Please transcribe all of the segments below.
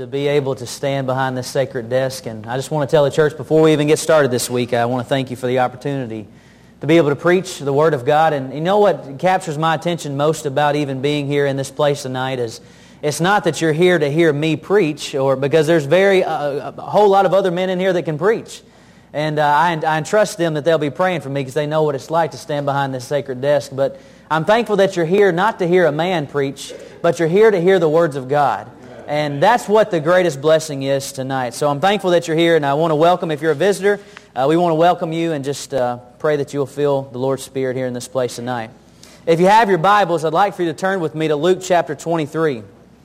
to be able to stand behind this sacred desk. And I just want to tell the church before we even get started this week, I want to thank you for the opportunity to be able to preach the Word of God. And you know what captures my attention most about even being here in this place tonight is it's not that you're here to hear me preach, or because there's a whole lot of other men in here that can preach. And I entrust them that they'll be praying for me because they know what it's like to stand behind this sacred desk. But I'm thankful that you're here not to hear a man preach, but you're here to hear the words of God. And that's what the greatest blessing is tonight. So I'm thankful that you're here, and I want to welcome, if you're a visitor, we want to welcome you and just pray that you'll feel the Lord's Spirit here in this place tonight. If you have your Bibles, I'd like for you to turn with me to Luke chapter 23.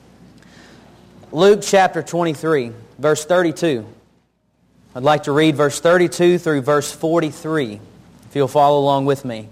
Luke chapter 23, verse 32. I'd like to read verse 32 through verse 43, if you'll follow along with me.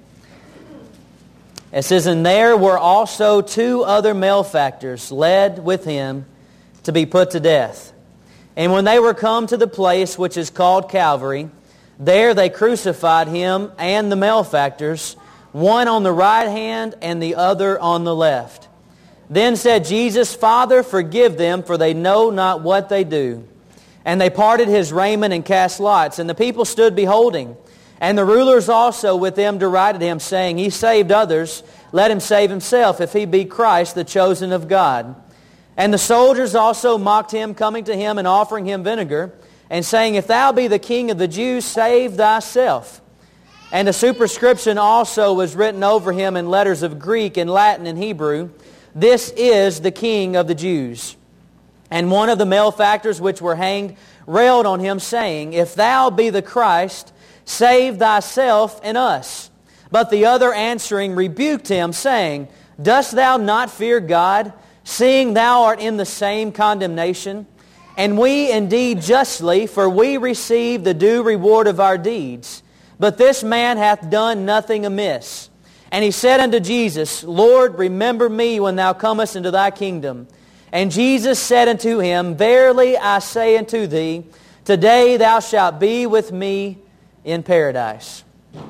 It says, "And there were also 2 other malefactors led with him to be put to death. And when they were come to the place which is called Calvary, there they crucified him and the malefactors, one on the right hand and the other on the left. Then said Jesus, Father, forgive them, for they know not what they do. And they parted his raiment and cast lots. And the people stood beholding. And the rulers also with them derided him, saying, He saved others, let him save himself, if he be Christ, the chosen of God. And the soldiers also mocked him, coming to him and offering him vinegar, and saying, If thou be the king of the Jews, save thyself. And a superscription also was written over him in letters of Greek and Latin and Hebrew, This is the King of the Jews. And one of the malefactors which were hanged railed on him, saying, If thou be the Christ, save thyself and us. But the other answering rebuked him, saying, Dost thou not fear God, seeing thou art in the same condemnation? And we indeed justly, for we receive the due reward of our deeds. But this man hath done nothing amiss. And he said unto Jesus, Lord, remember me when thou comest into thy kingdom. And Jesus said unto him, Verily I say unto thee, today thou shalt be with me in paradise.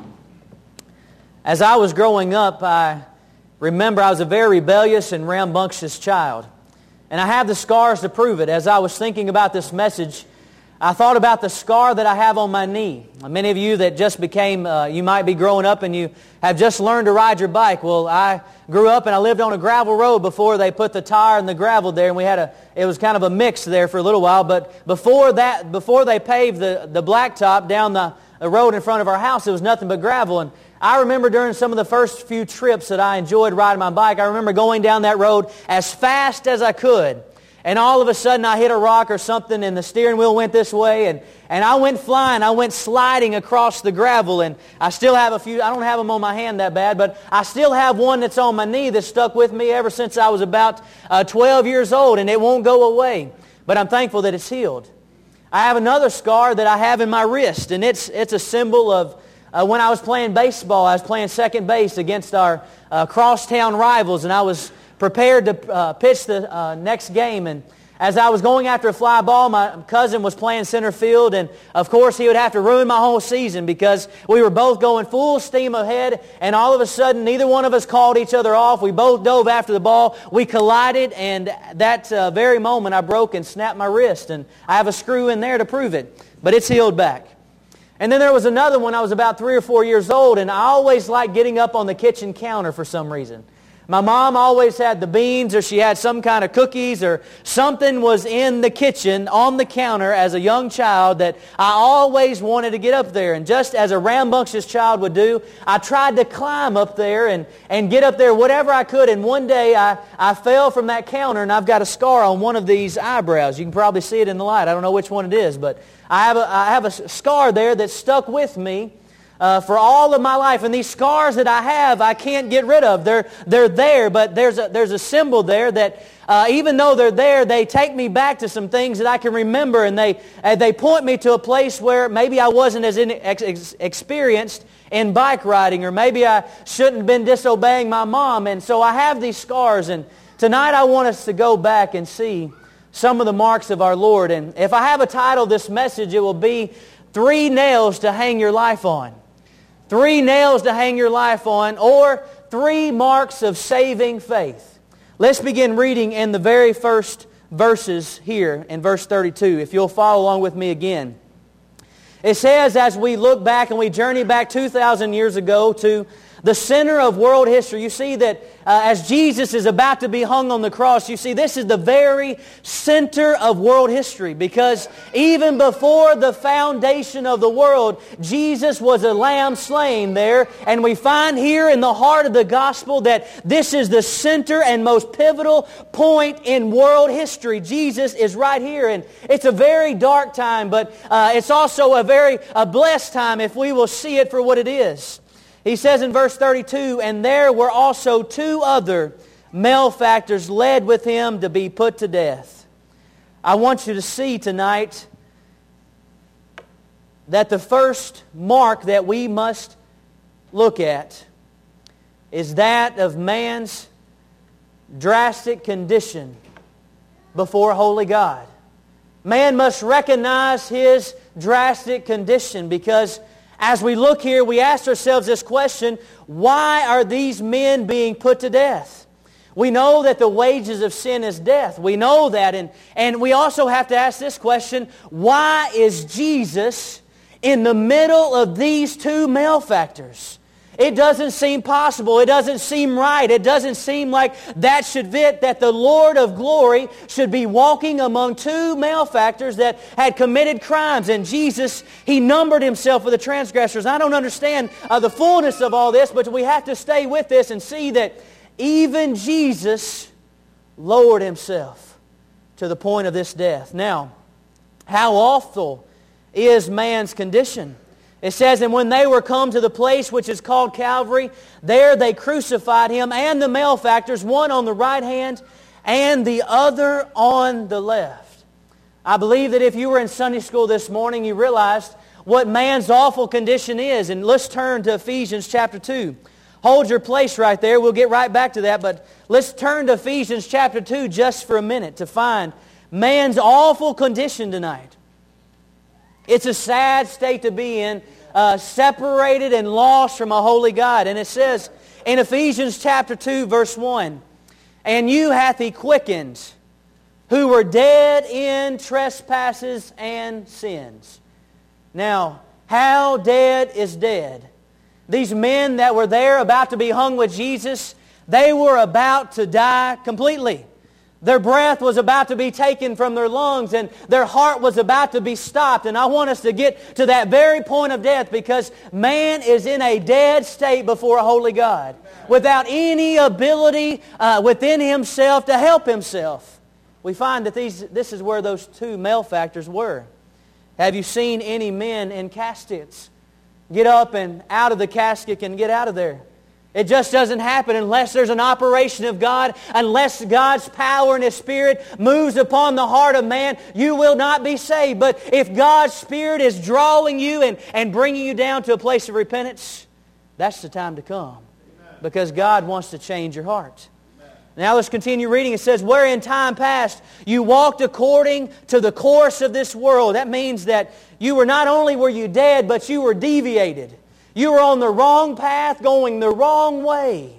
As I was growing up, I remember I was a very rebellious and rambunctious child. And I have the scars to prove it. As I was thinking about this message, I thought about the scar that I have on my knee. Many of you that just became, you might be growing up and you have just learned to ride your bike. Well, I grew up and I lived on a gravel road before they put the tire and the gravel there, and it was kind of a mix there for a little while. But before they paved the blacktop down the road in front of our house, it was nothing but gravel. And I remember during some of the first few trips that I enjoyed riding my bike, I remember going down that road as fast as I could. And all of a sudden I hit a rock or something and the steering wheel went this way and I went flying. I went sliding across the gravel, and I still have a few. I don't have them on my hand that bad, but I still have one that's on my knee that's stuck with me ever since I was about 12 years old, and it won't go away. But I'm thankful that it's healed. I have another scar that I have in my wrist, and it's a symbol of when I was playing baseball. I was playing second base against our crosstown rivals, and I was prepared to pitch the next game. And as I was going after a fly ball, my cousin was playing center field, and of course he would have to ruin my whole season because we were both going full steam ahead, and all of a sudden neither one of us called each other off. We both dove after the ball. We collided, and that very moment I broke and snapped my wrist, and I have a screw in there to prove it, but it's healed back. And then there was another one. I was about 3 or 4 years old, and I always liked getting up on the kitchen counter for some reason. My mom always had the beans, or she had some kind of cookies, or something was in the kitchen on the counter as a young child that I always wanted to get up there. And just as a rambunctious child would do, I tried to climb up there and get up there whatever I could. And one day I fell from that counter, and I've got a scar on one of these eyebrows. You can probably see it in the light. I don't know which one it is, but I have a scar there that stuck with me for all of my life. And these scars that I have, I can't get rid of. They're there, but there's a symbol there that even though they're there, they take me back to some things that I can remember, and they point me to a place where maybe I wasn't as experienced in bike riding, or maybe I shouldn't have been disobeying my mom. And so I have these scars, and tonight I want us to go back and see some of the marks of our Lord. And if I have a title this message, it will be 3 Nails to Hang Your Life On. 3 nails to hang your life on, or 3 marks of saving faith. Let's begin reading in the very first verses here in verse 32, if you'll follow along with me again. It says, as we look back and we journey back 2,000 years ago to the center of world history, you see that as Jesus is about to be hung on the cross, you see this is the very center of world history, because even before the foundation of the world, Jesus was a lamb slain there, and we find here in the heart of the gospel that this is the center and most pivotal point in world history. Jesus is right here, and it's a very dark time, but it's also a very blessed time if we will see it for what it is. He says in verse 32, and there were also 2 other malefactors led with him to be put to death. I want you to see tonight that the first mark that we must look at is that of man's drastic condition before a holy God. Man must recognize his drastic condition, because as we look here, we ask ourselves this question: why are these men being put to death? We know that the wages of sin is death. We know that. And we also have to ask this question: why is Jesus in the middle of these 2 malefactors? It doesn't seem possible. It doesn't seem right. It doesn't seem like that should fit, that the Lord of glory should be walking among 2 malefactors that had committed crimes. And Jesus, He numbered Himself with the transgressors. I don't understand the fullness of all this, but we have to stay with this and see that even Jesus lowered Himself to the point of this death. Now, how awful is man's condition? It says, and when they were come to the place which is called Calvary, there they crucified Him and the malefactors, one on the right hand and the other on the left. I believe that if you were in Sunday school this morning, you realized what man's awful condition is. And let's turn to Ephesians chapter 2. Hold your place right there. We'll get right back to that. But let's turn to Ephesians chapter 2 just for a minute to find man's awful condition tonight. It's a sad state to be in, separated and lost from a holy God. And it says in Ephesians chapter 2, verse 1, and you hath He quickened, who were dead in trespasses and sins. Now, how dead is dead? These men that were there about to be hung with Jesus, they were about to die completely. Their breath was about to be taken from their lungs, and their heart was about to be stopped. And I want us to get to that very point of death, because man is in a dead state before a holy God, without any ability within himself to help himself. We find that this is where those 2 malefactors were. Have you seen any men in caskets get up and out of the casket and get out of there? It just doesn't happen unless there's an operation of God, unless God's power and His Spirit moves upon the heart of man. You will not be saved. But if God's Spirit is drawing you and bringing you down to a place of repentance, that's the time to come. Amen. Because God wants to change your heart. Amen. Now let's continue reading. It says, where in time past you walked according to the course of this world. That means that you were not only were you dead, but you were deviated. You were on the wrong path, going the wrong way.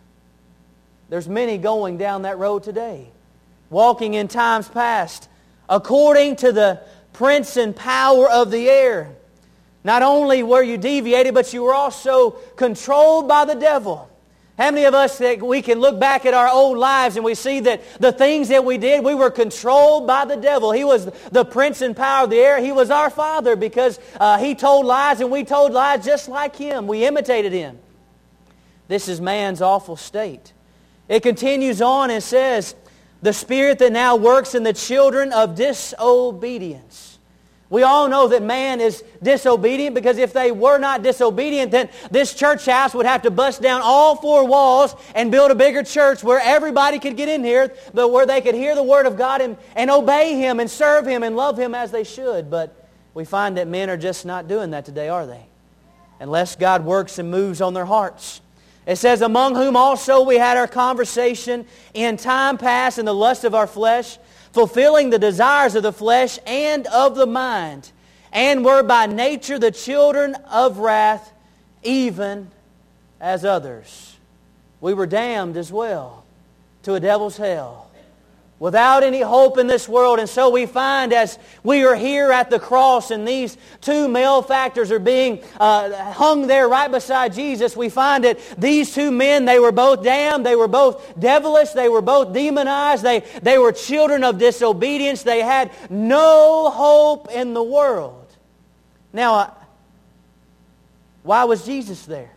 There's many going down that road today, walking in times past, according to the prince and power of the air. Not only were you deviated, but you were also controlled by the devil. How many of us that we can look back at our old lives and we see that the things that we did, we were controlled by the devil. He was the prince and power of the air. He was our father because he told lies and we told lies just like him. We imitated him. This is man's awful state. It continues on and says, the spirit that now works in the children of disobedience. We all know that man is disobedient, because if they were not disobedient, then this church house would have to bust down all 4 walls and build a bigger church where everybody could get in here, but where they could hear the Word of God and obey Him and serve Him and love Him as they should. But we find that men are just not doing that today, are they? Unless God works and moves on their hearts. It says, among whom also we had our conversation in time past in the lust of our flesh, fulfilling the desires of the flesh and of the mind, and were by nature the children of wrath, even as others. We were damned as well to a devil's hell. without any hope in this world. And so we find as we are here at the cross and these two malefactors are being hung there right beside Jesus, we find that these two men, they were both damned, they were both devilish, they were both demonized, they were children of disobedience, they had no hope in the world. Now, why was Jesus there?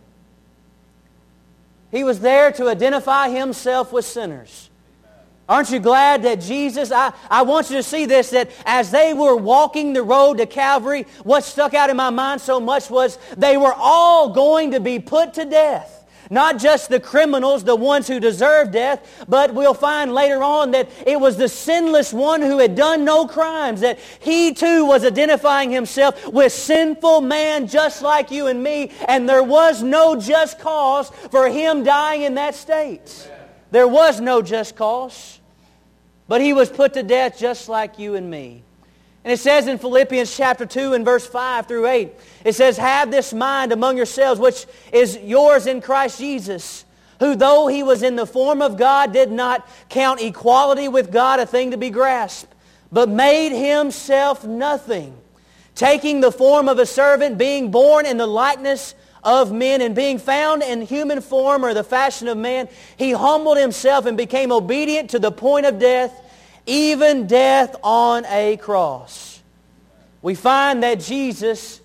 He was there to identify Himself with sinners. Aren't you glad that Jesus, I want you to see this, that as they were walking the road to Calvary, what stuck out in my mind so much was they were all going to be put to death. Not just the criminals, the ones who deserve death, but we'll find later on that it was the sinless one who had done no crimes, that He too was identifying Himself with sinful man just like you and me, and there was no just cause for Him dying in that state. There was no just cause, but He was put to death just like you and me. And it says in Philippians chapter 2 and verse 5 through 8, it says, "Have this mind among yourselves, which is yours in Christ Jesus, who though He was in the form of God, did not count equality with God a thing to be grasped, but made Himself nothing, taking the form of a servant, being born in the likeness of men, and being found in human form or the fashion of man, He humbled Himself and became obedient to the point of death, even death on a cross." We find that Jesus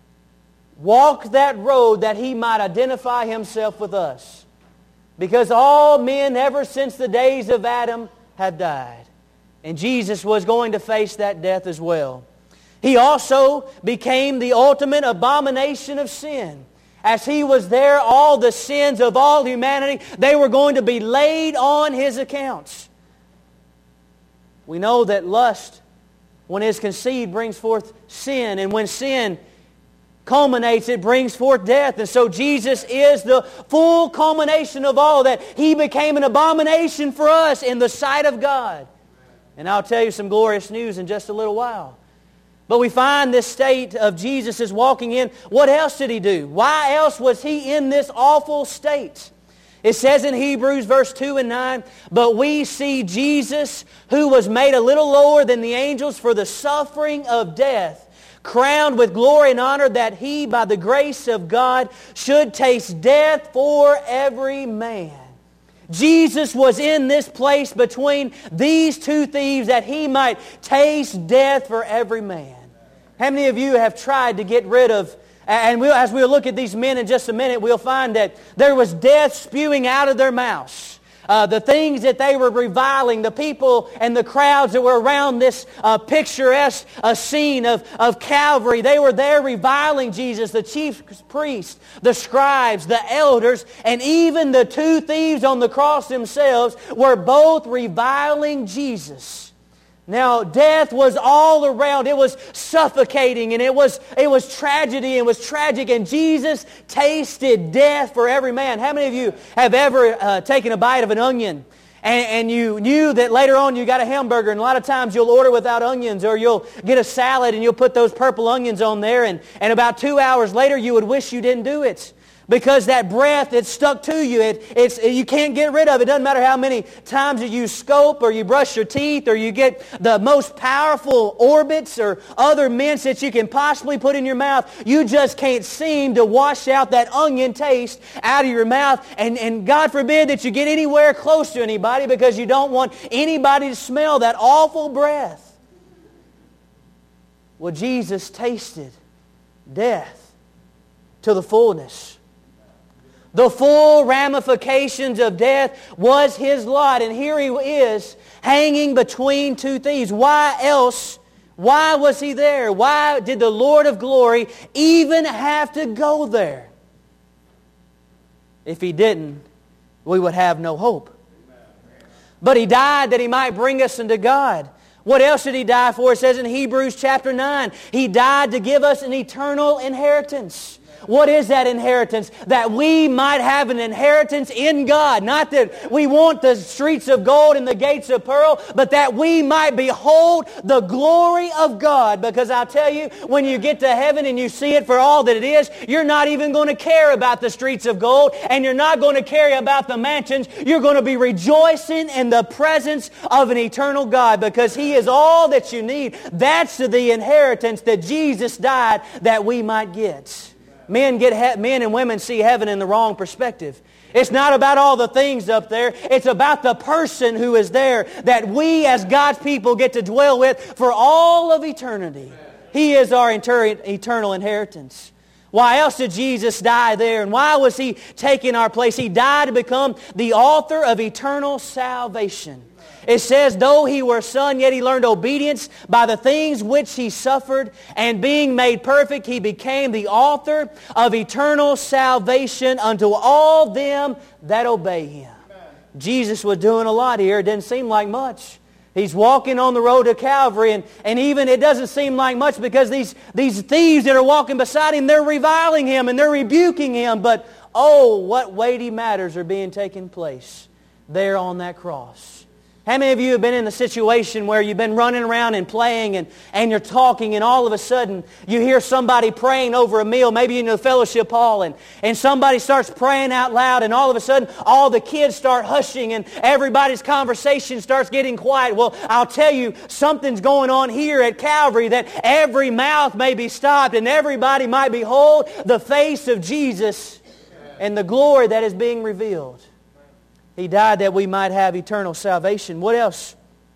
walked that road that He might identify Himself with us. Because all men ever since the days of Adam have died. And Jesus was going to face that death as well. He also became the ultimate abomination of sin. As He was there, all the sins of all humanity, they were going to be laid on His accounts. We know that lust, when it's conceived, brings forth sin. And when sin culminates, it brings forth death. And so Jesus is the full culmination of all that. He became an abomination for us in the sight of God. And I'll tell you some glorious news in just a little while. But we find this state of Jesus is walking in. What else did He do? Why else was He in this awful state? It says in Hebrews verse 2 and 9, "But we see Jesus, who was made a little lower than the angels for the suffering of death, crowned with glory and honor, that He, by the grace of God, should taste death for every man." Jesus was in this place between these two thieves that He might taste death for every man. How many of you have tried to get rid of, and as we'll look at these men in just a minute, we'll find that there was death spewing out of their mouths. The things that they were reviling, the people and the crowds that were around this picturesque scene of Calvary, they were there reviling Jesus, the chief priests, the scribes, the elders, and even the two thieves on the cross themselves were both reviling Jesus. Now, death was all around. It was suffocating, and it was tragedy, and it was tragic, and Jesus tasted death for every man. How many of you have ever taken a bite of an onion, and you knew that later on you got a hamburger, and a lot of times you'll order without onions, or you'll get a salad, and you'll put those purple onions on there, and about 2 hours later you would wish you didn't do it. Because that breath, it's stuck to you. You can't get rid of it. It doesn't matter how many times you use scope or you brush your teeth or you get the most powerful orbits or other mints that you can possibly put in your mouth. You just can't seem to wash out that onion taste out of your mouth. And God forbid that you get anywhere close to anybody because you don't want anybody to smell that awful breath. Well, Jesus tasted death to the fullness. The full ramifications of death was His lot. And here He is hanging between two thieves. Why else? Why was He there? Why did the Lord of glory even have to go there? If He didn't, we would have no hope. But He died that He might bring us into God. What else did He die for? It says in Hebrews chapter 9, He died to give us an eternal inheritance. What is that inheritance? That we might have an inheritance in God. Not that we want the streets of gold and the gates of pearl, but that we might behold the glory of God. Because I'll tell you, when you get to heaven and you see it for all that it is, you're not even going to care about the streets of gold, and you're not going to care about the mansions. You're going to be rejoicing in the presence of an eternal God, because He is all that you need. That's the inheritance that Jesus died that we might get. Men and women see heaven in the wrong perspective. It's not about all the things up there. It's about the person who is there that we as God's people get to dwell with for all of eternity. He is our eternal inheritance. Why else did Jesus die there? And why was He taking our place? He died to become the author of eternal salvation. It says, though He were a son, yet He learned obedience by the things which He suffered, and being made perfect, He became the author of eternal salvation unto all them that obey Him. Amen. Jesus was doing a lot here. It didn't seem like much. He's walking on the road to Calvary, and even it doesn't seem like much because these thieves that are walking beside Him, they're reviling Him and they're rebuking Him. But oh, what weighty matters are being taken place there on that cross. How many of you have been in a situation where you've been running around and playing and you're talking, and all of a sudden you hear somebody praying over a meal, maybe in the fellowship hall, and somebody starts praying out loud, and all of a sudden all the kids start hushing and everybody's conversation starts getting quiet? Well, I'll tell you, something's going on here at Calvary, that every mouth may be stopped and everybody might behold the face of Jesus and the glory that is being revealed. He died that we might have eternal salvation. What else?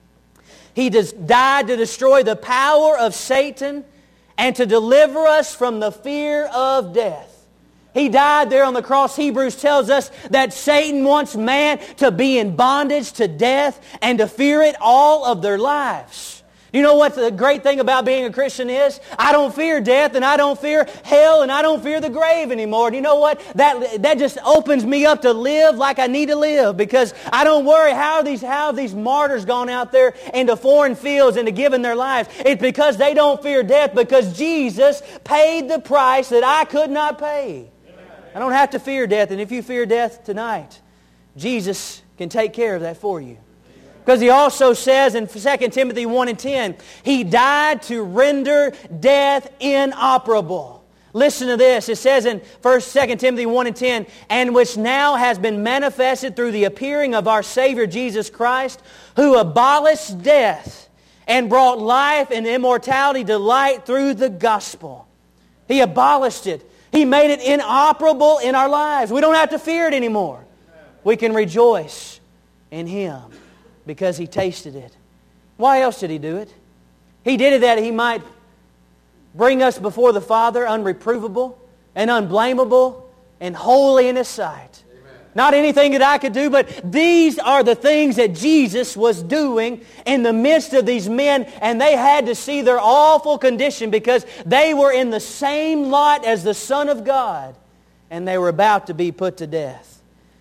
He died to destroy the power of Satan and to deliver us from the fear of death. He died there on the cross. Hebrews tells us that Satan wants man to be in bondage to death and to fear it all of their lives. You know what the great thing about being a Christian is? I don't fear death, and I don't fear hell, and I don't fear the grave anymore. And you know what? That just opens me up to live like I need to live, because I don't worry how have these martyrs gone out there into foreign fields and to giving their lives. It's because they don't fear death, because Jesus paid the price that I could not pay. I don't have to fear death, and if you fear death tonight, Jesus can take care of that for you. Because He also says in 2 Timothy 1 and 10, He died to render death inoperable. Listen to this. It says in 2 Timothy 1 and 10, and which now has been manifested through the appearing of our Savior Jesus Christ, who abolished death and brought life and immortality to light through the gospel. He abolished it. He made it inoperable in our lives. We don't have to fear it anymore. We can rejoice in Him, because He tasted it. Why else did He do it? He did it that He might bring us before the Father unreprovable and unblameable and holy in His sight. Amen. Not anything that I could do, but these are the things that Jesus was doing in the midst of these men, and they had to see their awful condition because they were in the same lot as the Son of God, and they were about to be put to death.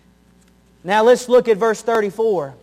Now let's look at verse 34.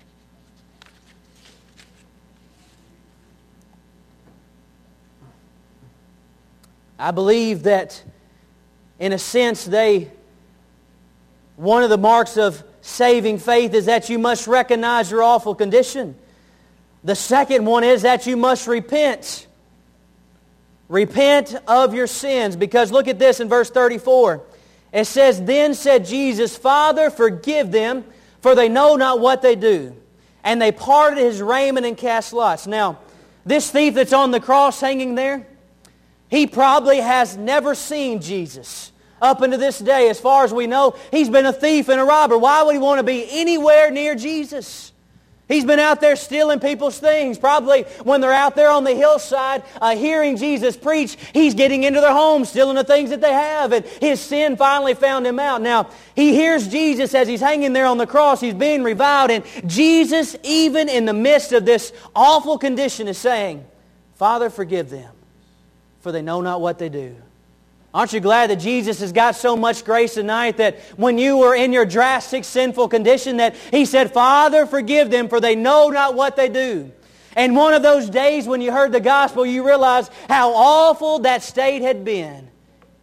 I believe that, in a sense, one of the marks of saving faith is that you must recognize your awful condition. The second one is that you must repent. Repent of your sins. Because look at this in verse 34. It says, then said Jesus, Father, forgive them, for they know not what they do. And they parted His raiment and cast lots. Now, this thief that's on the cross hanging there, he probably has never seen Jesus up unto this day. As far as we know, he's been a thief and a robber. Why would he want to be anywhere near Jesus? He's been out there stealing people's things. Probably when they're out there on the hillside hearing Jesus preach, he's getting into their homes, stealing the things that they have. And his sin finally found him out. Now, he hears Jesus as he's hanging there on the cross. He's being reviled. And Jesus, even in the midst of this awful condition, is saying, Father, forgive them, for they know not what they do. Aren't you glad that Jesus has got so much grace tonight that when you were in your drastic sinful condition that He said, Father, forgive them, for they know not what they do. And one of those days when you heard the gospel, you realized how awful that state had been.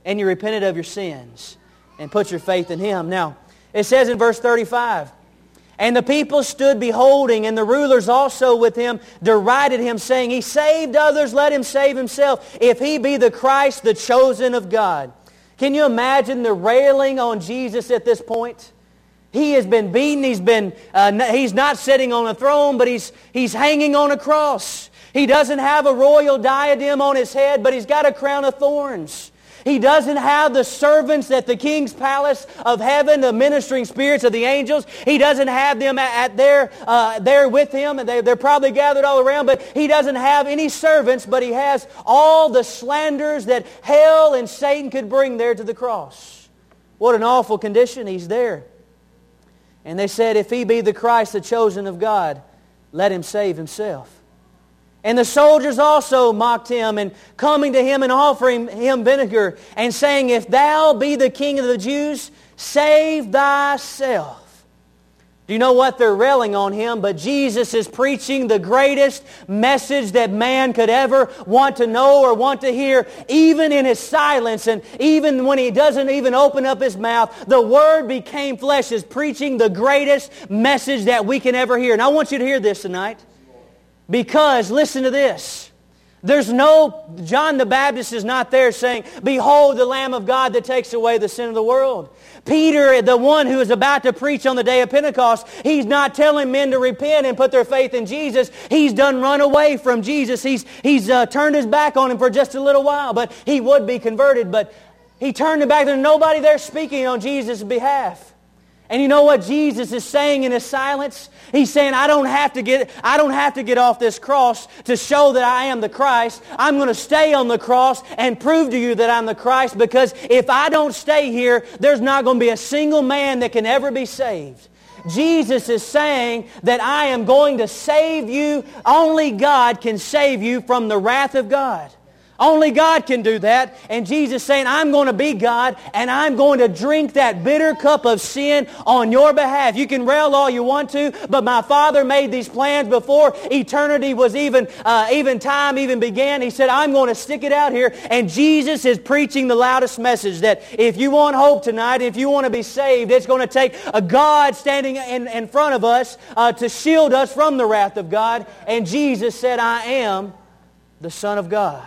and you repented of your sins and put your faith in Him. Now, it says in verse 35, and the people stood beholding, and the rulers also with him derided him, saying, He saved others, let him save himself, if He be the Christ, the chosen of God. Can you imagine the railing on Jesus at this point? He has been beaten. He's not sitting on a throne, but he's hanging on a cross. He doesn't have a royal diadem on His head, but He's got a crown of thorns. He doesn't have the servants at the king's palace of heaven, the ministering spirits of the angels. He doesn't have them there with Him. And they're probably gathered all around, but He doesn't have any servants, but He has all the slanders that hell and Satan could bring there to the cross. What an awful condition. He's there. And they said, if He be the Christ, the chosen of God, let Him save Himself. And the soldiers also mocked Him, and coming to Him and offering Him vinegar, and saying, if Thou be the King of the Jews, save Thyself. Do you know what? They're railing on Him, but Jesus is preaching the greatest message that man could ever want to know or want to hear, even in His silence, and even when He doesn't even open up His mouth. The Word became flesh is preaching the greatest message that we can ever hear. And I want you to hear this tonight. Because, listen to this, John the Baptist is not there saying, behold the Lamb of God that takes away the sin of the world. Peter, the one who is about to preach on the day of Pentecost, he's not telling men to repent and put their faith in Jesus. He's done run away from Jesus. He's turned his back on Him for just a little while, but he would be converted. But he turned it back. There's nobody there speaking on Jesus' behalf. And you know what Jesus is saying in His silence? He's saying, I don't have to get off this cross to show that I am the Christ. I'm going to stay on the cross and prove to you that I'm the Christ, because if I don't stay here, there's not going to be a single man that can ever be saved. Jesus is saying that I am going to save you. Only God can save you from the wrath of God. Only God can do that. And Jesus is saying, I'm going to be God, and I'm going to drink that bitter cup of sin on your behalf. You can rail all you want to, but my Father made these plans before eternity was even time began. He said, I'm going to stick it out here. And Jesus is preaching the loudest message that if you want hope tonight, if you want to be saved, it's going to take a God standing in front of us to shield us from the wrath of God. And Jesus said, I am the Son of God.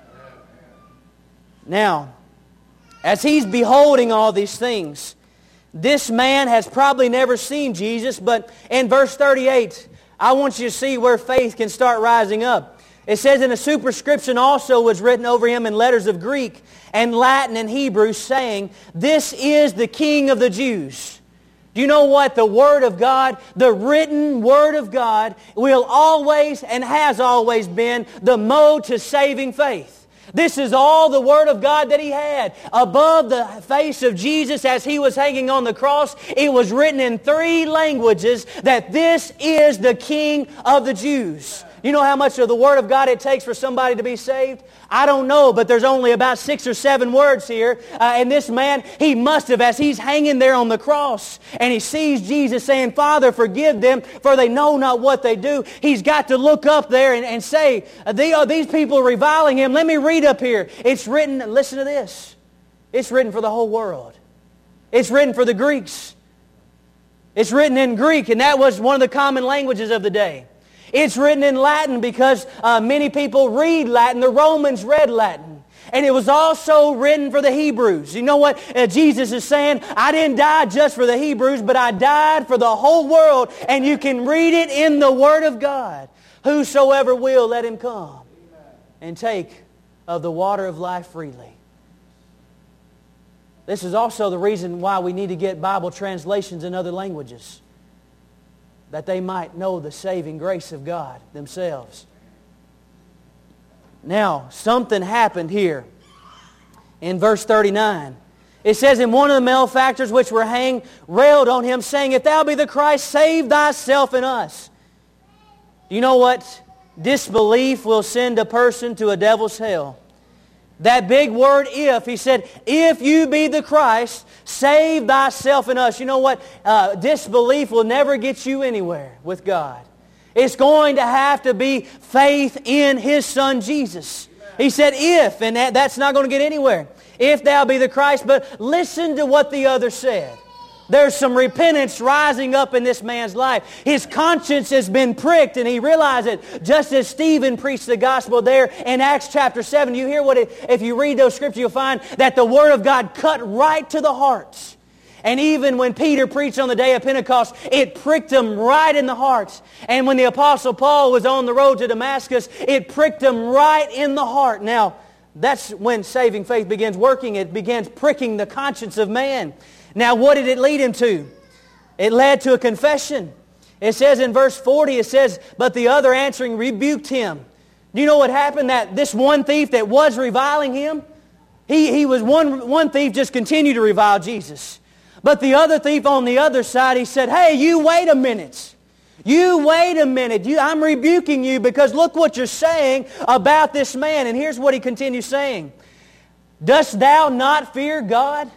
Now, as he's beholding all these things, this man has probably never seen Jesus, but in verse 38, I want you to see where faith can start rising up. It says, and a superscription also was written over him in letters of Greek and Latin and Hebrew, saying, This is the King of the Jews. Do you know what? The Word of God, the written Word of God, will always and has always been the mode to saving faith. This is all the Word of God that he had. Above the face of Jesus as he was hanging on the cross, it was written in 3 languages that this is the King of the Jews. You know how much of the Word of God it takes for somebody to be saved? I don't know, but there's only about 6 or 7 words here. And this man, he must have, as he's hanging there on the cross, and he sees Jesus saying, Father, forgive them, for they know not what they do. He's got to look up there and say, these people are reviling him. Let me read up here. It's written, listen to this. It's written for the whole world. It's written for the Greeks. It's written in Greek, and that was one of the common languages of the day. It's written in Latin because many people read Latin. The Romans read Latin. And it was also written for the Hebrews. You know what Jesus is saying? I didn't die just for the Hebrews, but I died for the whole world. And you can read it in the Word of God. Whosoever will, let him come and take of the water of life freely. This is also the reason why we need to get Bible translations in other languages, that they might know the saving grace of God themselves. Now, something happened here in verse 39. It says, and one of the malefactors which were hanged railed on him, saying, If thou be the Christ, save thyself and us. Do you know what? Disbelief will send a person to a devil's hell. That big word, if, he said, if you be the Christ, save thyself and us. You know what? Disbelief will never get you anywhere with God. It's going to have to be faith in His Son Jesus. He said, if, and that's not going to get anywhere. If thou be the Christ, but listen to what the other said. There's some repentance rising up in this man's life. His conscience has been pricked, and he realized it. Just as Stephen preached the gospel there in Acts chapter 7, you hear what if you read those scriptures, you'll find that the Word of God cut right to the hearts. And even when Peter preached on the day of Pentecost, it pricked him right in the hearts. And when the Apostle Paul was on the road to Damascus, it pricked him right in the heart. Now, that's when saving faith begins working. It begins pricking the conscience of man. Now, what did it lead him to? It led to a confession. It says in verse 40, it says, but the other answering rebuked him. Do you know what happened? That this one thief that was reviling him, he was one thief just continued to revile Jesus. But the other thief on the other side, he said, hey, you wait a minute. You wait a minute. I'm rebuking you because look what you're saying about this man. And here's what he continues saying. Dost thou not fear God,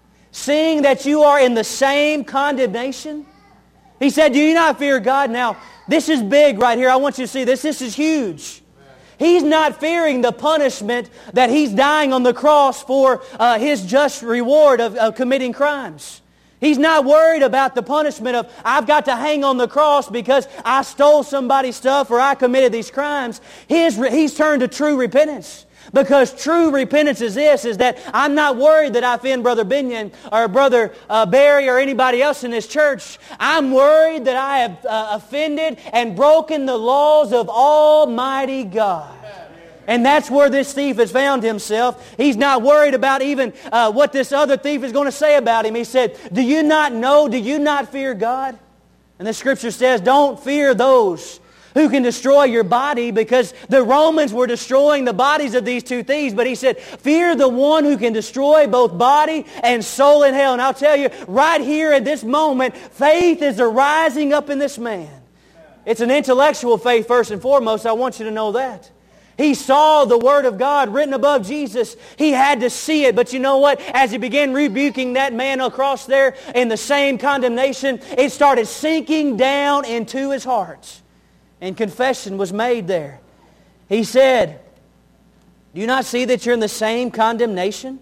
seeing that you are in the same condemnation? He said, do you not fear God? Now, this is big right here. I want you to see this. This is huge. He's not fearing the punishment that he's dying on the cross for his just reward of committing crimes. He's not worried about the punishment of, I've got to hang on the cross because I stole somebody's stuff or I committed these crimes. He's turned to true repentance. Because true repentance is this, is that I'm not worried that I offend Brother Binion or Brother Barry or anybody else in this church. I'm worried that I have offended and broken the laws of Almighty God. And that's where this thief has found himself. He's not worried about even what this other thief is going to say about him. He said, do you not know, do you not fear God? And the Scripture says, don't fear those who can destroy your body, because the Romans were destroying the bodies of these two thieves. But he said, fear the one who can destroy both body and soul in hell. And I'll tell you, right here at this moment, faith is arising up in this man. It's an intellectual faith first and foremost. I want you to know that. He saw the Word of God written above Jesus. He had to see it. But you know what? As he began rebuking that man across there in the same condemnation, it started sinking down into his heart. And confession was made there. He said, do you not see that you're in the same condemnation?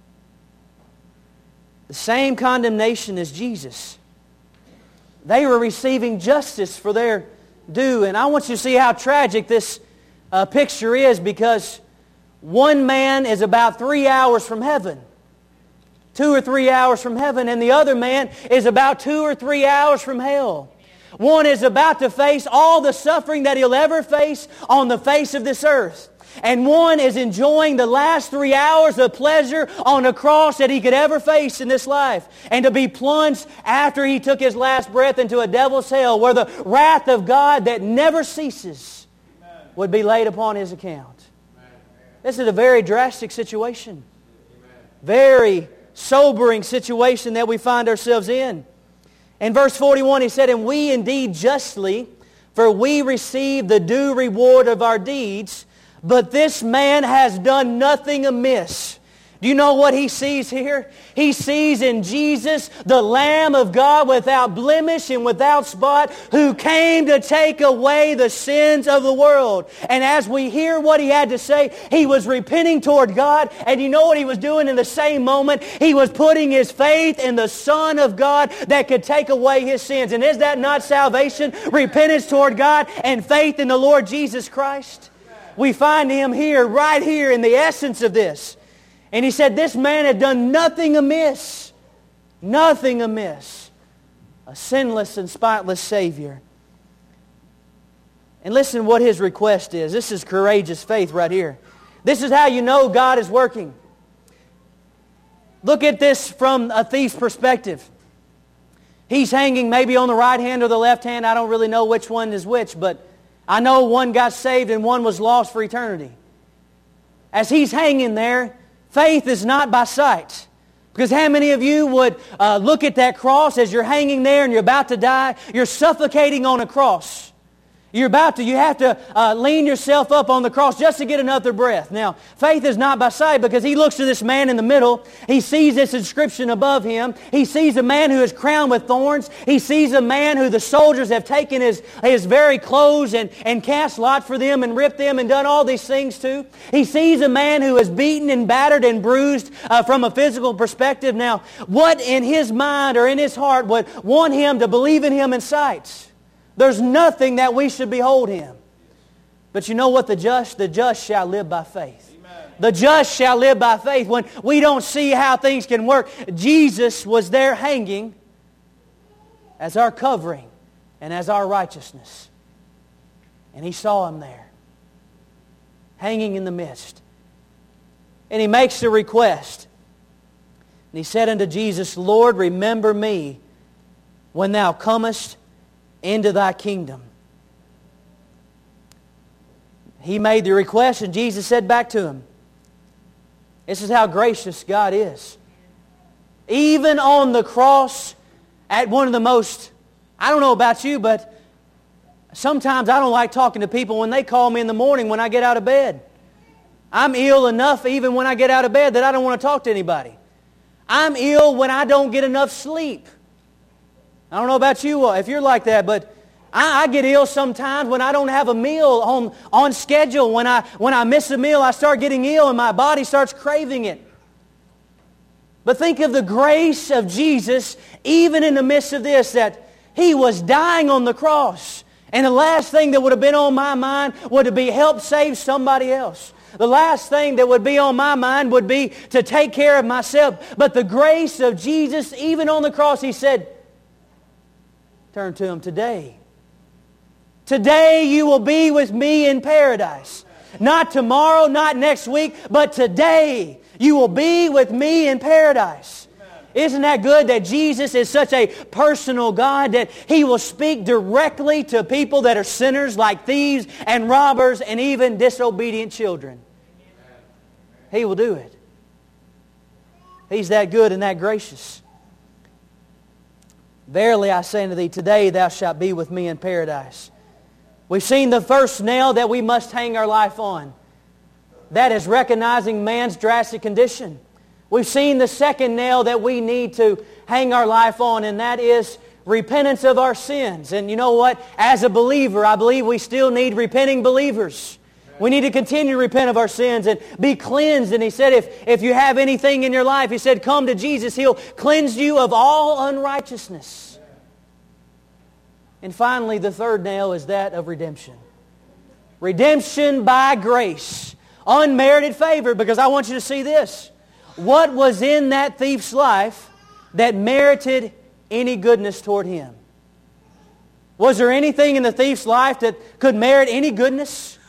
The same condemnation as Jesus. They were receiving justice for their due. And I want you to see how tragic this picture is, because one man is about 3 hours from heaven. 2 or 3 hours from heaven. And the other man is about 2 or 3 hours from hell. One is about to face all the suffering that he'll ever face on the face of this earth. And one is enjoying the last 3 hours of pleasure on a cross that he could ever face in this life. And to be plunged after he took his last breath into a devil's hell, where the wrath of God that never ceases would be laid upon his account. This is a very drastic situation. Very sobering situation that we find ourselves in. In verse 41, he said, and we indeed justly, for we receive the due reward of our deeds, but this man has done nothing amiss. Do you know what he sees here? He sees in Jesus the Lamb of God without blemish and without spot, who came to take away the sins of the world. And as we hear what he had to say, he was repenting toward God. And you know what he was doing in the same moment? He was putting his faith in the Son of God that could take away his sins. And is that not salvation? Repentance toward God and faith in the Lord Jesus Christ? We find him here, right here, in the essence of this. And he said, this man had done nothing amiss. Nothing amiss. A sinless and spotless Savior. And listen what his request is. This is courageous faith right here. This is how you know God is working. Look at this from a thief's perspective. He's hanging maybe on the right hand or the left hand. I don't really know which one is which, but I know one got saved and one was lost for eternity. As he's hanging there, faith is not by sight. Because how many of you would look at that cross as you're hanging there and you're about to die? You're suffocating on a cross. You have to lean yourself up on the cross just to get another breath. Now, faith is not by sight, because he looks to this man in the middle. He sees this inscription above him. He sees a man who is crowned with thorns. He sees a man who the soldiers have taken his very clothes and cast lot for them and ripped them and done all these things to. He sees a man who is beaten and battered and bruised from a physical perspective. Now, what in his mind or in his heart would want him to believe in him in sight? There's nothing that we should behold him. But you know what? The just shall live by faith. Amen. The just shall live by faith. When we don't see how things can work, Jesus was there hanging as our covering and as our righteousness. And he saw him there, hanging in the midst. And he makes the request. And he said unto Jesus, Lord, remember me when thou comest into thy kingdom. He made the request, and Jesus said back to him, this is how gracious God is. Even on the cross, at one of the most, I don't know about you, but sometimes I don't like talking to people when they call me in the morning when I get out of bed. I'm ill enough even when I get out of bed that I don't want to talk to anybody. I'm ill when I don't get enough sleep. I don't know about you if you're like that, but I get ill sometimes when I don't have a meal on schedule. When I miss a meal, I start getting ill and my body starts craving it. But think of the grace of Jesus, even in the midst of this, that He was dying on the cross. And the last thing that would have been on my mind would be help save somebody else. The last thing that would be on my mind would be to take care of myself. But the grace of Jesus, even on the cross, He said, turn to Him today. Today you will be with me in paradise. Not tomorrow, not next week, but today you will be with me in paradise. Isn't that good that Jesus is such a personal God that He will speak directly to people that are sinners like thieves and robbers and even disobedient children? He will do it. He's that good and that gracious. Verily I say unto thee, today thou shalt be with me in paradise. We've seen the first nail that we must hang our life on. That is recognizing man's drastic condition. We've seen the second nail that we need to hang our life on, and that is repentance of our sins. And you know what? As a believer, I believe we still need repenting believers. We need to continue to repent of our sins and be cleansed. And He said, if you have anything in your life, He said, come to Jesus. He'll cleanse you of all unrighteousness. And finally, the third nail is that of redemption. Redemption by grace. Unmerited favor, because I want you to see this. What was in that thief's life that merited any goodness toward him? Was there anything in the thief's life that could merit any goodness?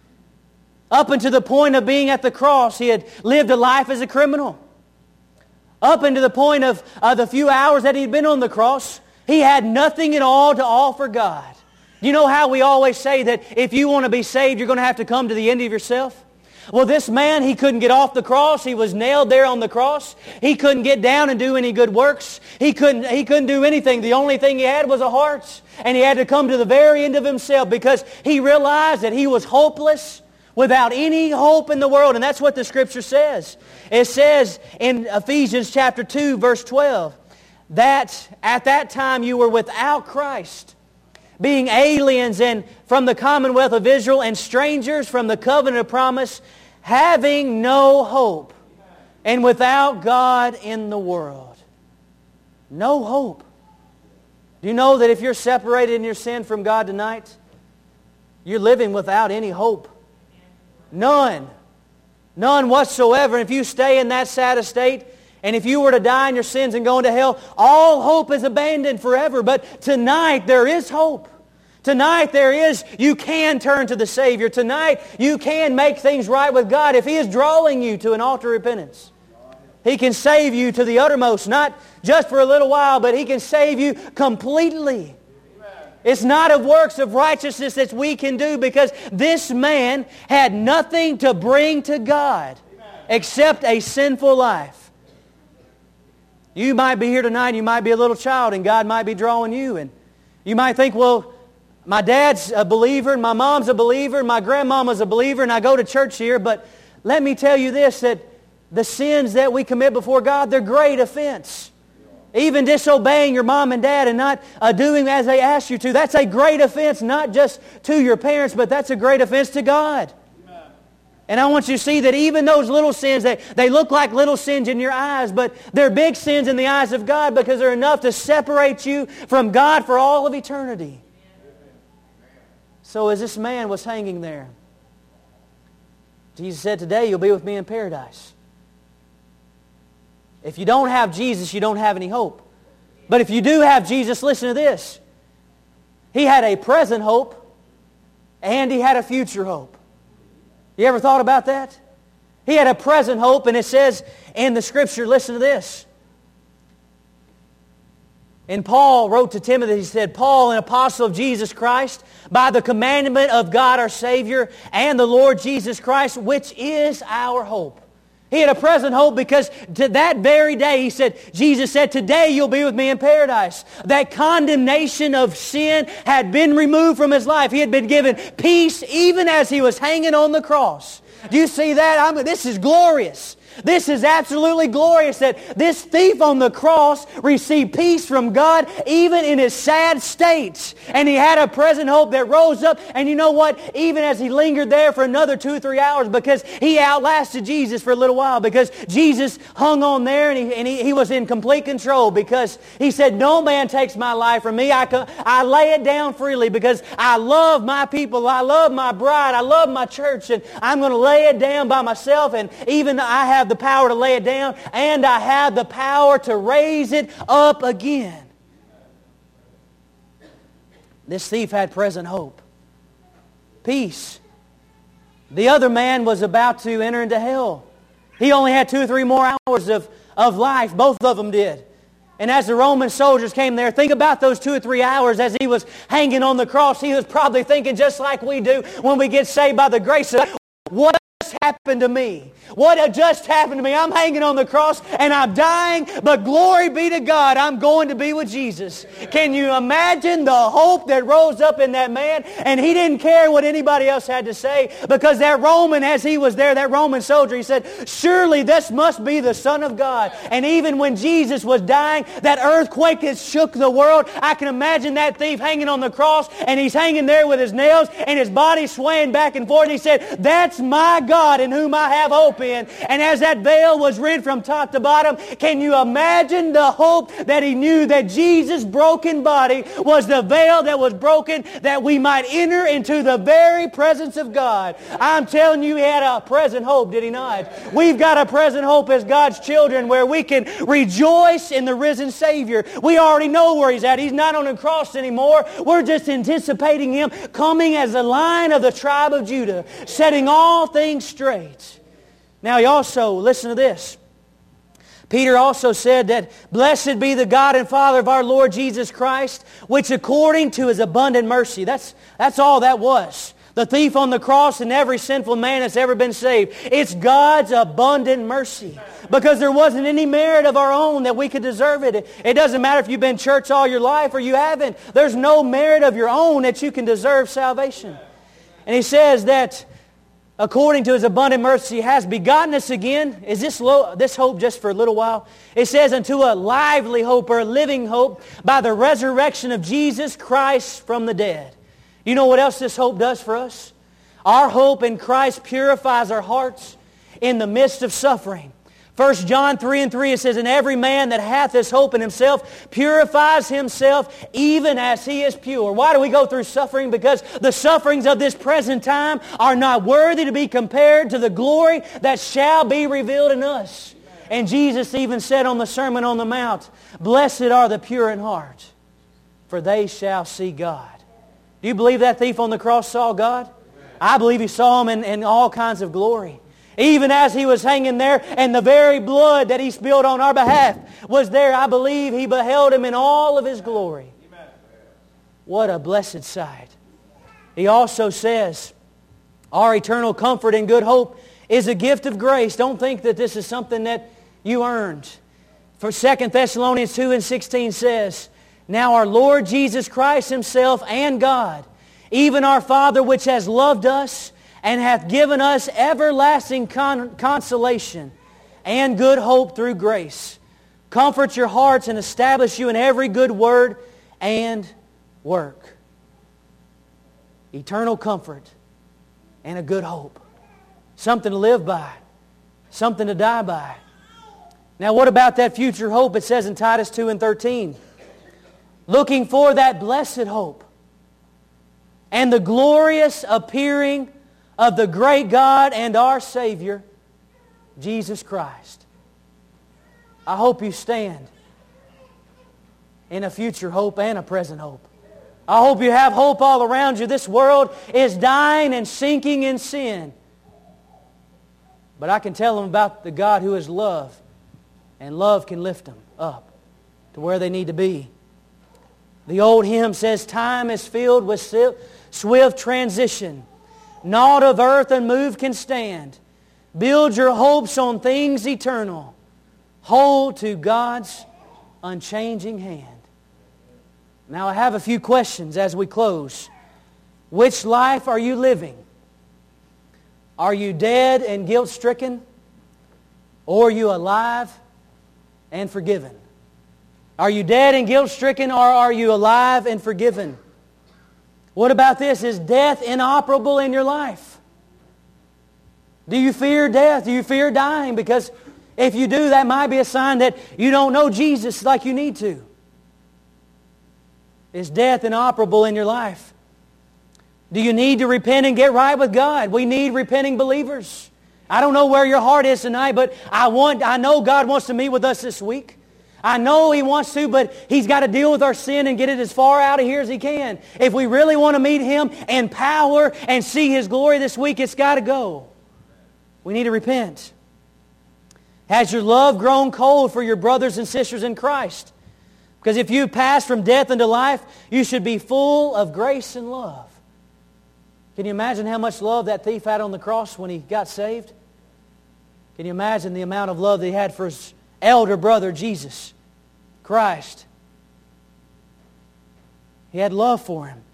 Up until the point of being at the cross, he had lived a life as a criminal. Up until the point of the few hours that he'd been on the cross, he had nothing at all to offer God. You know how we always say that if you want to be saved, you're going to have to come to the end of yourself? Well, this man, he couldn't get off the cross. He was nailed there on the cross. He couldn't get down and do any good works. He couldn't do anything. The only thing he had was a heart. And he had to come to the very end of himself because he realized that he was hopeless, without any hope in the world. And that's what the Scripture says. It says in Ephesians chapter 2, verse 12, that at that time you were without Christ, being aliens and from the commonwealth of Israel and strangers from the covenant of promise, having no hope and without God in the world. No hope. Do you know that if you're separated in your sin from God tonight, you're living without any hope? None. None whatsoever. If you stay in that sad estate, and if you were to die in your sins and go into hell, all hope is abandoned forever. But tonight there is hope. Tonight you can turn to the Savior. Tonight you can make things right with God if He is drawing you to an altar of repentance. He can save you to the uttermost, not just for a little while, but He can save you completely. It's not of works of righteousness that we can do, because this man had nothing to bring to God except a sinful life. You might be here tonight, you might be a little child, and God might be drawing you. And you might think, well, My dad's a believer, and my mom's a believer, and my grandmama's a believer, and I go to church here, but let me tell you this, that the sins that we commit before God, they're great offense. Even disobeying your mom and dad and not doing as they ask you to, that's a great offense, not just to your parents, but that's a great offense to God. Amen. And I want you to see that even those little sins, they look like little sins in your eyes, but they're big sins in the eyes of God because they're enough to separate you from God for all of eternity. So as this man was hanging there, Jesus said, today you'll be with me in paradise. If you don't have Jesus, you don't have any hope. But if you do have Jesus, listen to this. He had a present hope and he had a future hope. You ever thought about that? He had a present hope, and it says in the Scripture, listen to this. And Paul wrote to Timothy, he said, Paul, an apostle of Jesus Christ, by the commandment of God our Savior and the Lord Jesus Christ, which is our hope. He had a present hope because to that very day, he said, Jesus said, today you'll be with me in paradise. That condemnation of sin had been removed from his life. He had been given peace even as he was hanging on the cross. Do you see that? This is glorious. This is absolutely glorious that this thief on the cross received peace from God even in his sad state. And he had a present hope that rose up. And you know what? Even as he lingered there for another 2 or 3 hours, because he outlasted Jesus for a little while, because Jesus hung on there and he was in complete control, because he said, no man takes my life from me. I lay it down freely because I love my people. I love my bride. I love my church. And I'm going to lay it down by myself. And even I have the power to lay it down, and I have the power to raise it up again. This thief had present hope. Peace. The other man was about to enter into hell. He only had 2 or 3 more hours of life. Both of them did. And as the Roman soldiers came there, think about those 2 or 3 hours as he was hanging on the cross. He was probably thinking just like we do when we get saved by the grace of God. What happened to me? What had just happened to me? I'm hanging on the cross and I'm dying, but glory be to God, I'm going to be with Jesus. Can you imagine the hope that rose up in that man? And he didn't care what anybody else had to say, because that Roman, as he was there, that Roman soldier, he said, surely this must be the Son of God. And even when Jesus was dying, that earthquake that shook the world, I can imagine that thief hanging on the cross, and he's hanging there with his nails and his body swaying back and forth. And he said, that's my God in whom I have hope in. And as that veil was rent from top to bottom, can you imagine the hope that he knew that Jesus' broken body was the veil that was broken, that we might enter into the very presence of God? I'm telling you, he had a present hope, did he not? We've got a present hope as God's children where we can rejoice in the risen Savior. We already know where he's at. He's not on the cross anymore. We're just anticipating him coming as the Lion of the tribe of Judah, setting all things straight. Now he also, listen to this. Peter also said that, blessed be the God and Father of our Lord Jesus Christ, which according to his abundant mercy, that's all that was. The thief on the cross and every sinful man that's ever been saved. It's God's abundant mercy. Because there wasn't any merit of our own that we could deserve it. It doesn't matter if you've been in church all your life or you haven't. There's no merit of your own that you can deserve salvation. And he says that according to his abundant mercy, has begotten us again. Is this hope just for a little while? It says, unto a lively hope or a living hope by the resurrection of Jesus Christ from the dead. You know what else this hope does for us? Our hope in Christ purifies our hearts in the midst of suffering. 1 John 3:3, it says, and every man that hath this hope in himself purifies himself even as he is pure. Why do we go through suffering? Because the sufferings of this present time are not worthy to be compared to the glory that shall be revealed in us. And Jesus even said on the Sermon on the Mount, blessed are the pure in heart, for they shall see God. Do you believe that thief on the cross saw God? I believe he saw him in all kinds of glory. Even as he was hanging there, and the very blood that he spilled on our behalf was there, I believe he beheld him in all of his glory. Amen. What a blessed sight. He also says, our eternal comfort and good hope is a gift of grace. Don't think that this is something that you earned. For 2 Thessalonians 2:16 says, now our Lord Jesus Christ himself and God even our Father which has loved us and hath given us everlasting consolation and good hope through grace, comfort your hearts and establish you in every good word and work. Eternal comfort and a good hope. Something to live by. Something to die by. Now what about that future hope? It says in Titus 2 and 13. Looking for that blessed hope and the glorious appearing of the great God and our Savior, Jesus Christ. I hope you stand in a future hope and a present hope. I hope you have hope all around you. This world is dying and sinking in sin. But I can tell them about the God who is love, and love can lift them up to where they need to be. The old hymn says, time is filled with swift transition. Naught of earth unmoved can stand. Build your hopes on things eternal. Hold to God's unchanging hand. Now I have a few questions as we close. Which life are you living? Are you dead and guilt-stricken? Or are you alive and forgiven? Are you dead and guilt-stricken, or are you alive and forgiven? What about this? Is death inoperable in your life? Do you fear death? Do you fear dying? Because if you do, that might be a sign that you don't know Jesus like you need to. Is death inoperable in your life? Do you need to repent and get right with God? We need repenting believers. I don't know where your heart is tonight, but I know God wants to meet with us this week. I know He wants to, but He's got to deal with our sin and get it as far out of here as He can. If we really want to meet Him in power and see His glory this week, it's got to go. We need to repent. Has your love grown cold for your brothers and sisters in Christ? Because if you pass from death into life, you should be full of grace and love. Can you imagine how much love that thief had on the cross when he got saved? Can you imagine the amount of love that he had for his elder brother, Jesus Christ? He had love for him.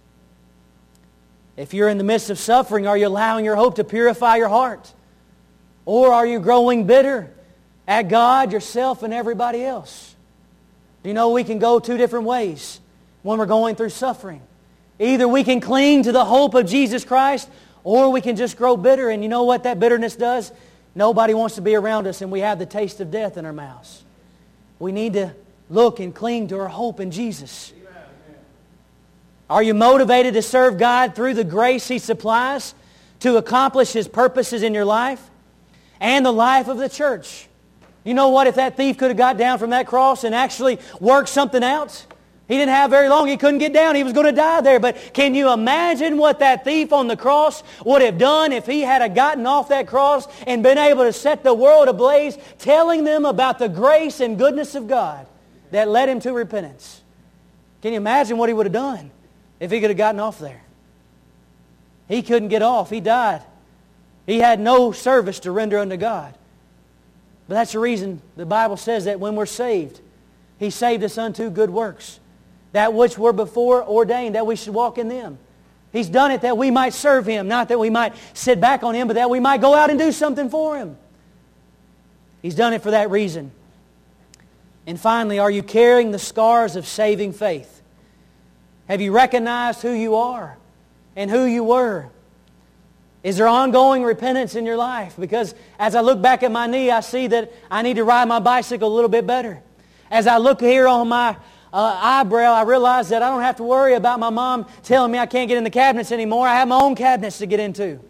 If you're in the midst of suffering, are you allowing your hope to purify your heart? Or are you growing bitter at God, yourself, and everybody else? Do you know we can go two different ways when we're going through suffering? Either we can cling to the hope of Jesus Christ, or we can just grow bitter. And you know what that bitterness does? Nobody wants to be around us, and we have the taste of death in our mouths. We need to look and cling to our hope in Jesus. Are you motivated to serve God through the grace He supplies to accomplish His purposes in your life and the life of the church? You know what? If that thief could have got down from that cross and actually worked something out, he didn't have very long. He couldn't get down. He was going to die there. But can you imagine what that thief on the cross would have done if he had gotten off that cross and been able to set the world ablaze, telling them about the grace and goodness of God that led him to repentance? Can you imagine what he would have done if he could have gotten off there? He couldn't get off. He died. He had no service to render unto God. But that's the reason the Bible says that when we're saved, He saved us unto good works, that which were before ordained, that we should walk in them. He's done it that we might serve Him, not that we might sit back on Him, but that we might go out and do something for Him. He's done it for that reason. And finally, are you carrying the scars of saving faith? Have you recognized who you are and who you were? Is there ongoing repentance in your life? Because as I look back at my knee, I see that I need to ride my bicycle a little bit better. As I look here on my eyebrow, I realize that I don't have to worry about my mom telling me I can't get in the cabinets anymore. I have my own cabinets to get into.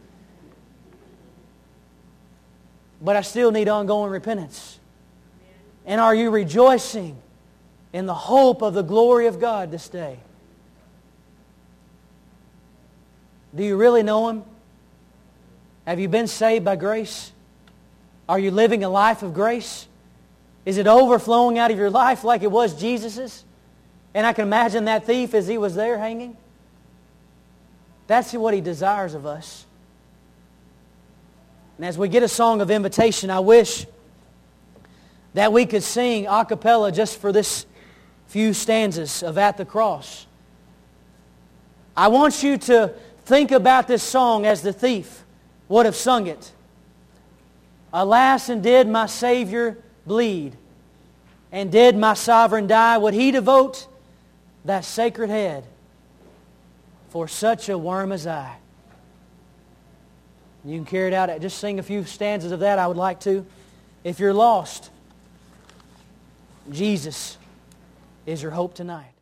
But I still need ongoing repentance. And are you rejoicing in the hope of the glory of God this day? Do you really know Him? Have you been saved by grace? Are you living a life of grace? Is it overflowing out of your life like it was Jesus's? And I can imagine that thief as he was there hanging. That's what He desires of us. And as we get a song of invitation, I wish that we could sing a cappella just for this few stanzas of At the Cross. I want you to think about this song as the thief would have sung it. Alas, and did my Savior bleed, and did my sovereign die, would He devote that sacred head for such a worm as I? You can carry it out. Just sing a few stanzas of that. I would like to. If you're lost, Jesus is your hope tonight.